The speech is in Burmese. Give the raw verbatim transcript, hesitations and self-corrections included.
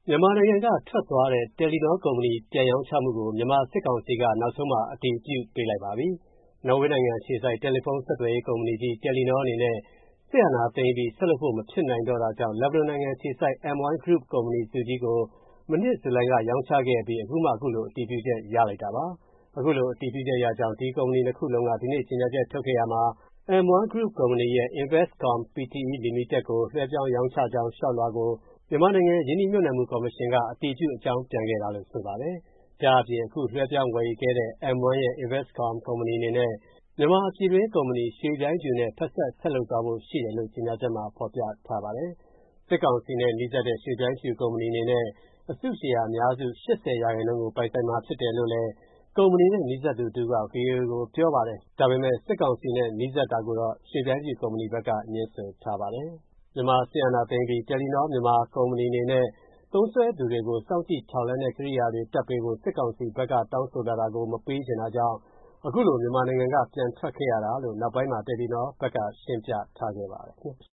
မြန်မာနိုင်ငံကထွက်သွားတဲ့ တယ်လီနောကုမ္ပဏီပြန်ရောင်းချမှုကိုမြန်မာစစ်ကောင်စီကနောက်ဆုံးမှာအတည်ပြုပေးလိုက်ပါပြီ။နော်ဝေနိုင်ငံအခြေစိုက်တယ်လီဖုန်းဆက်သွယ်ရေးကုမ္ပဏီကြီးတယ်လီနောအနေနဲ့စစ်အာဏာသိမ်းပြီးဆက်လုပ်ဖို့မဖြစ်နိုင်တော့တာကြောင့်လက်ဘနွန်နိုင်ငံအခြေစိုက် M one Group ကုမ္ပဏီစုကြီးကိုမနှစ်ဇူလိုင်ကရောင်းချခဲ့ပြီးအခုမှအခုလိုအတည်ပြုချက်ရလိုက်တာပါ။အခုလိုအတည်ပြုချက်ရကြောင်းဒီကုမ္ပဏီနှစ်ခုလုံးကဒီနေ့ကြေညာချက်ထုတ်ခဲ့ရမှာ M one Group ကုမ္ပဏီရဲ့ Investcom Pte Limited ကိုလွှဲပြောင်းရောင်းချကြောင်းလျှောက်လွှာကိုမြန်မာနိုင်ငံရင်းနှီးမြှုပ်နှံမှုကော်မရှင်ကအတည်ပြုအကြောင်းပြန်ခဲ့တာလို့ဆိုပါတယ်။ဒါအပြင်အခုလွှဲပြောင်းဝယ်ယူခဲ့တဲ့ M one ရဲ့ Investcom ကုမ္ပဏီအနေနဲ့မြန်မာပြည်တွင်းကုမ္ပဏီရွှေပြိုင်းဖြူနဲ့ဖက်စပ်ဆက်လုပ်သွားဖို့ရှိတယ်လို့ကြေညာချက်မှာဖော်ပြထားပါတယ်။စစ်ကောင်စီနဲ့နှီးစပ်တဲ့ရွှေပြိုင်းဖြူကုမ္ပဏီအနေနဲ့အစုရှယ်ယာအများစု၈၀ရာခိုင်နှုန်းကိုပိုင်ဆိုင်မှာဖြစ်တယ်လို့လည်းကုမ္ပဏီနဲ့နှီးစပ်သူတဦးက ဗွီအိုအေကိုပြောပါတယ်။ဒါပေမဲ့စစ်ကောင်စီနဲ့နှီးစပ်တာကိုတော့ရွှေပြိုင်းဖြူကုမ္ပဏီဘက်ကငြင်းဆိုထားပါတယ်။မြန်မာစစ်အာဏာသိမ်းပြီးတယ်လီနောမြန်မာကုမ္ပဏီအနေနဲ့သုံးစွဲသူတွေကိုစောင့်ကြည့်ထောက်လှမ်းတဲ့ကိရိယာတွေတပ်ပေးဖို့စစ်ကောင်စီဘက်ကတောင်းဆိုလာတာကိုမပေးချင်တာကြောင့်အခုလိုမြန်မာနိုင်ငံကပြန်ထွက်ခဲ့ရတာလို့နောက်ပိုင်းမှာတယ်လီနောဘက်ကရှင်းပြထားခဲ့ပါတယ်။